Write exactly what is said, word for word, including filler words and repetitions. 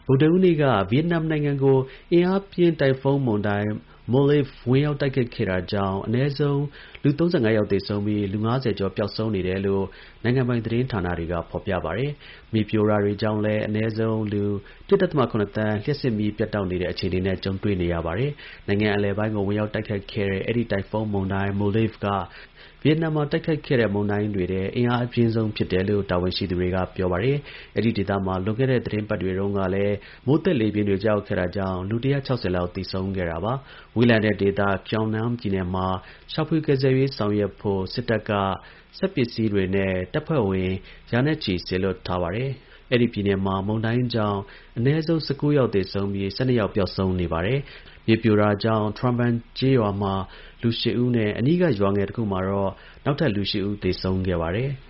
ဗုဒ္ဓဟူးနေ့က ဗီယက်နမ်နိုင်ငံကို အင်အားပြင်း တိုင်ဖုန်းမုန်တိုင်း Molave ဝင်ရောက်တိုက်ခတ်ခဲ့တာကြောင့် အနည်းဆုံး လူ ၃၅ ယောက် သေဆုံးပြီး လူ ၅၀ ကျော် ပျောက်ဆုံးနေတယ်လို့ နိုင်ငံပိုင် သတင်းဌာနတွေက ဖော်ပြပါတယ်။ မြေပြိုတာတွေကြောင့်လည်း အနည်းဆုံး လူ ၁.၇ သန်း လျှပ်စစ်မီး ပြတ်တောက်နေတဲ့ အခြေအနေနဲ့ ကြုံတွေ့နေရပါတယ်။ နိုင်ငံအလယ်ပိုင်းကို ဝင်ရောက်တိုက်ခတ်ခဲ့တဲ့ အဲဒီ တိုင်ဖုန်းမုန်တိုင်း Molave က ဗီယက်နမ်မှာ တိုက်ခတ်ခဲ့တဲ့ မုန်တိုင်းတွေထဲ အင်အားအပြင်းဆုံး ဖြစ်တယ်လို့ တာဝန်ရှိသူတွေက ပြောပါတယ်။ အဲဒီဒေသမှာ လွန်ခဲ့တဲ့ သီတင်းပတ်တွေတုန်းကလည်း မိုးသက်လေပြင်းတွေ ကျရောက်ခဲ့တာကြောင့် လူ ၁၆၀ လောက် သေဆုံးခဲ့တာပါ။ ဝေးလံတဲ့ဒေသ Quang Nam ပြည်နယ်မှာ ရှာဖွေကယ်ဆယ်ရေး ဆောင်ရွက်ဖို့ စစ်တပ်က စက်ပစ္စည်းတွေနဲ့ တပ်ဖွဲ့ဝင် ရာနဲ့ချီ စေလွှတ်ထားပါတယ်။ အဲဒီပြည်နယ်မှာ မုန်တိုင်းကြောင့် အနည်းဆုံး ၁၉ ယောက် သေဆုံးပြီး ၁၂ ယောက် ပျောက်ဆုံးနေပါတယ်။ မြေပြိုတာကြောင့် Tra Van ကျေးရွာမှာ လူ ၈ ဦးနဲ့ အနီးက ရွာငယ်တစ်ခုမှာတော့ နောက်ထပ် လူ ၈ ဦး သေဆုံးခဲ့ပါတယ်။